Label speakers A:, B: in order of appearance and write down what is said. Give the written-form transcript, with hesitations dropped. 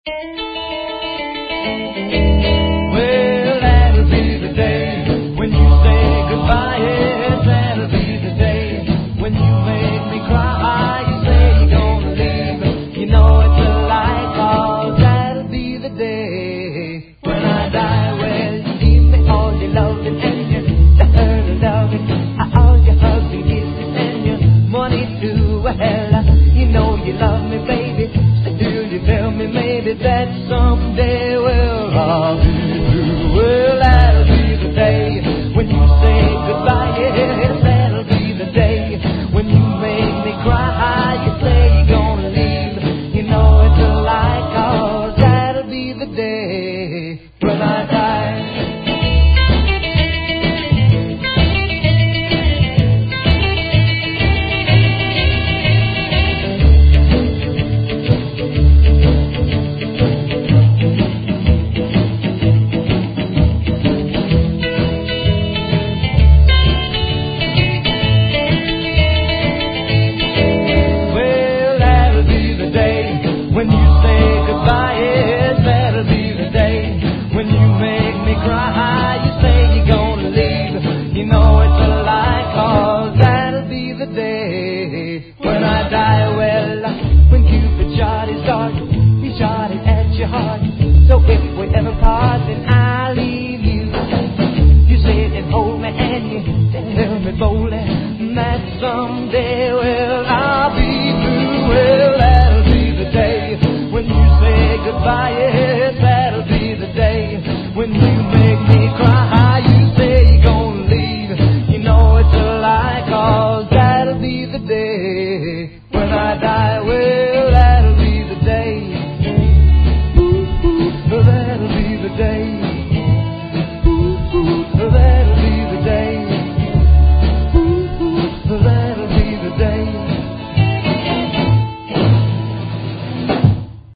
A: Well, that'll be the day when you say goodbye. Yes, that'll be the day when you make me cry. You say you're gonna leave, you know it's a lie, 'cause that'll be the day when I die. Well, you give me all your loving and your loving, all your hugs and kisses and your money too. Well, you know you love me, baby. Still you tell me maybe that someday, well, I'll be through. Well, that'll be the day when you say goodbye. Yes, that'll be the day when you make me cry. You say you're gonna leave, you know it's a lie, 'cause that'll be the day when I die. When you say goodbye, yes, that'll be the day when you make me cry. You say you're gonna leave, you know it's a lie, 'cause that'll be the day when I die. Well, when Cupid shot his dart, he shot it at your heart. So if we ever part, then I'll leave you. You sit and hold me and you tell me boldly that someday, well, I'll be through. Well, that'll be the day when you say goodbye.